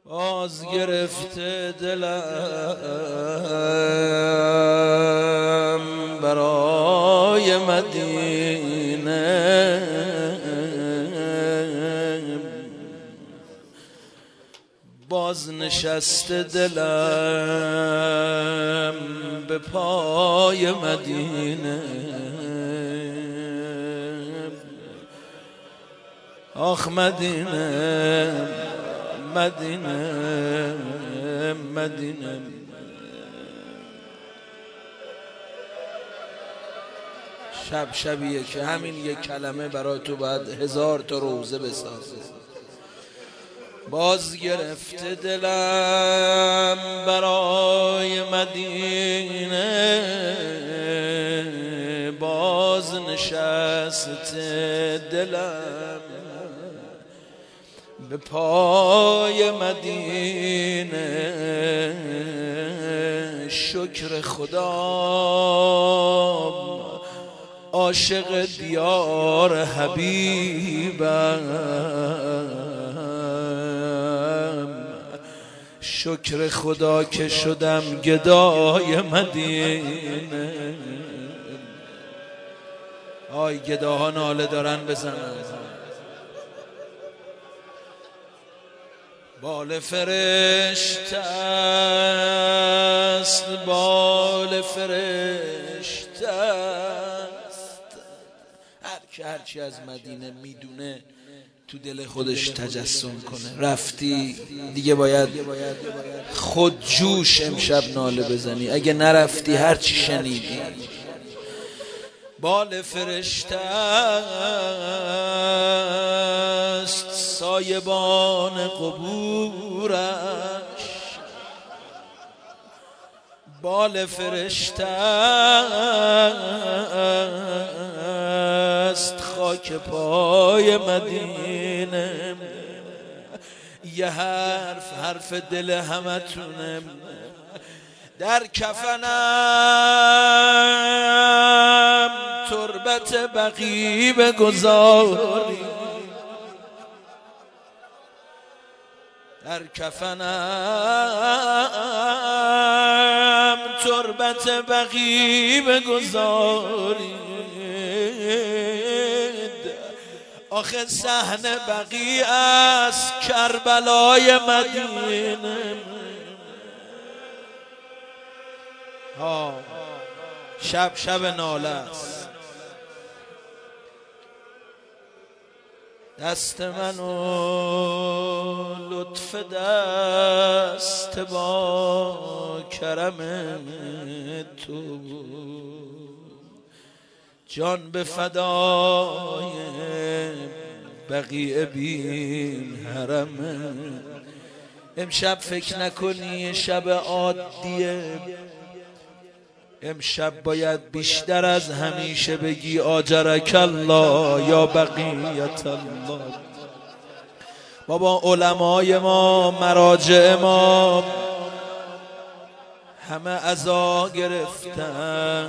باز گرفته دلم برای مدینه، باز نشسته دلم به پای مدینه. آخ مدینه مدینه مدینه. شبیه که همین یک کلمه برای تو باید 1000 تا روزه بسازه. باز گرفته دلم برای مدینه، باز نشسته دلم به پای مدینه. شکر خدا عاشق دیار حبیبم، شکر خدا که شدم گدای مدینه. آی گداها ناله دارن بزنن. بال فرشته است، بال فرشته است. هرچی از مدینه میدونه تو دل خودش تجسم کنه. رفتی دیگه باید خود جوش امشب ناله بزنی. اگه نرفتی هرچی شنیدی. بال فرشته است، سایبان قبورش. بال فرشته است، خاک پای مدینه. یه حرف دل همتونه. در کفنم تربت بقی بگذاری، در کفنم تربت بقی بگذاری. آخه صحن بقی از کربلای مدینه. شب ناله است. دست منو لطف دست با کرم تو، جان به فدای بقیع بین حرم. امشب فکر نکنی شب عادیه. امشب باید بیشتر از همیشه بگی آجرک الله یا بقیت الله. بابا علمای ما، مراجع ما همه عزا گرفتن.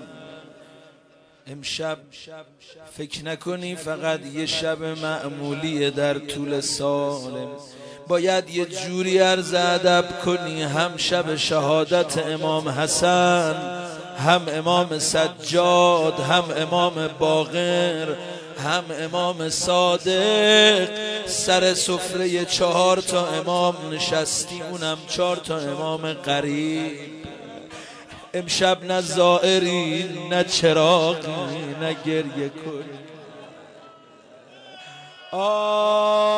امشب فکر نکنی فقط یه شب معمولیه در طول سال. باید یه جوری عرض ادب کنی. هم شب شهادت امام حسن، هم امام سجاد، هم امام باقر، هم امام صادق. سر سفره 4 تا امام نشستی، اونم 4 تا امام قریب. امشب نه زائری نه چراغی نه گریه کنی.